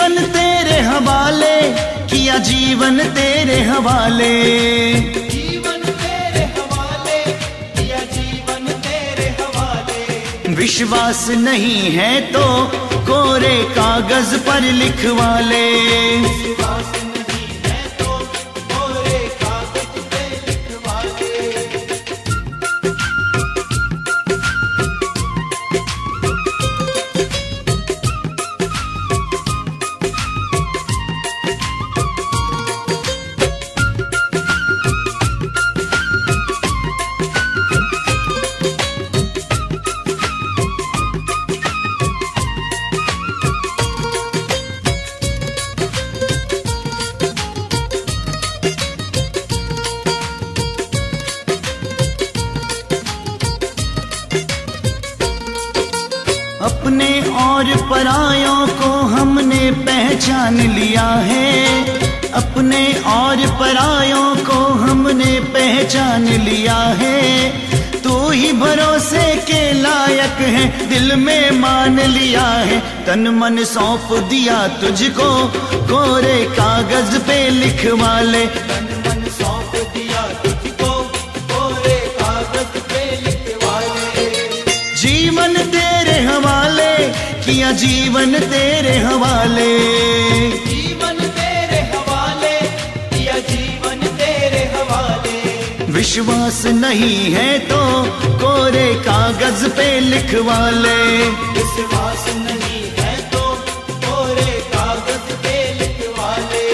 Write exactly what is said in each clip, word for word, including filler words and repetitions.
जीवन तेरे हवाले किया, जीवन तेरे हवाले, जीवन तेरे हवाले किया, जीवन तेरे हवाले। विश्वास नहीं है तो कोरे कागज पर लिखवा ले, विश्वास नहीं है तो कोरे कागज पे लिखवा ले। अपने और परायों को हमने पहचान लिया है, अपने और परायों को हमने पहचान लिया है। तू ही भरोसे के लायक है, दिल में मान लिया है। तन मन सौंप दिया तुझको, कोरे कागज पे लिखवा ले, तन मन सौंप दिया तुझको, कोरे कागज पे लिखवा ले। जीवन तेरे हवाले किया, जीवन तेरे हवाले, जीवन तेरे हवाले किया, जीवन तेरे हवाले। विश्वास नहीं है तो कोरे कागज पे लिखवा ले, विश्वास नहीं है तो कोरे कागज पे लिखवा ले।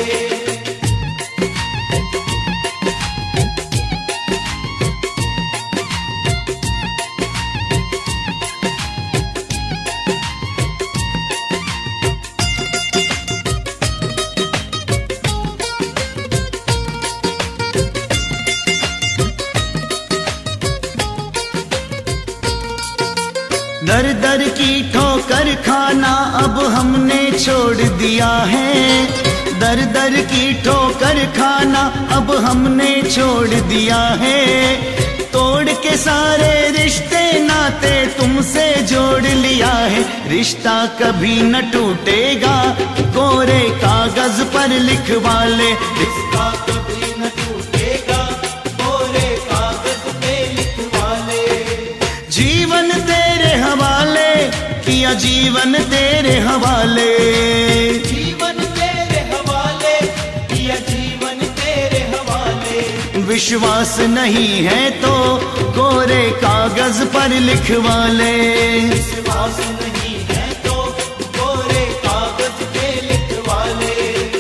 दर दर की ठोकर खाना अब हमने छोड़ दिया है, दर दर की ठोकर खाना अब हमने छोड़ दिया है। तोड़ के सारे रिश्ते नाते तुमसे जोड़ लिया है, रिश्ता कभी न टूटेगा, कोरे कागज पर लिखवा ले, रिश्ता कभी न टूटेगा, कोरे कागज पे लिखवा ले। जीवन तेरे हवाले किया, जीवन तेरे हवाले, जीवन तेरे हवाले किया, जीवन तेरे हवाले। विश्वास नहीं है तो कोरे कागज पर लिखवा ले, विश्वास नहीं है तो कोरे कागज पे लिखवा ले।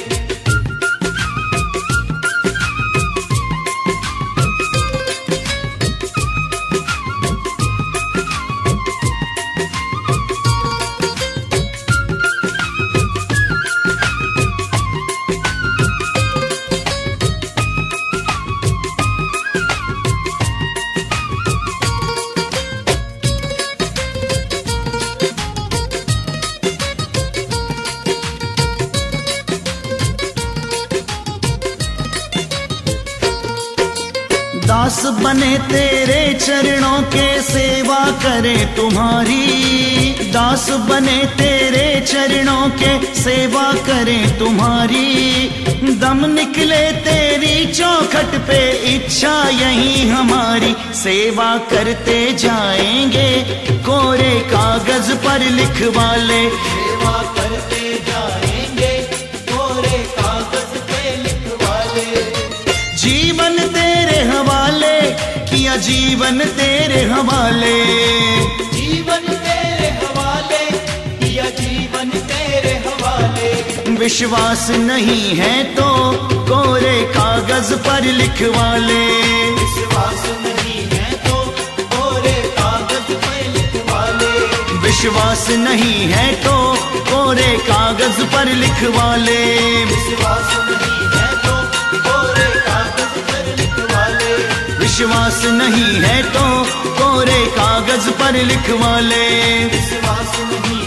दास बने तेरे चरणों के, सेवा करें तुम्हारी, दास बने तेरे चरणों के, सेवा करें तुम्हारी। दम निकले तेरी चौखट पे, इच्छा यही हमारी, सेवा करते जाएंगे, कोरे कागज पर लिखवा ले, सेवा करते जाएंगे, कोरे कागज पे लिखवा ले। जीवन तेरे हवाले किया, जीवन तेरे हवाले, जीवन तेरे हवाले किया, जीवन तेरे हवाले। विश्वास नहीं है तो कोरे कागज पर लिखवा ले, विश्वास नहीं है तो कोरे कागज पे लिखवा ले। विश्वास नहीं है तो कोरे कागज पर लिखवा ले, विश्वास नहीं है तो कोरे कागज पर लिखवा ले। विश्वास नहीं है तो कोरे कागज पर लिखवा ले। विश्वास नहीं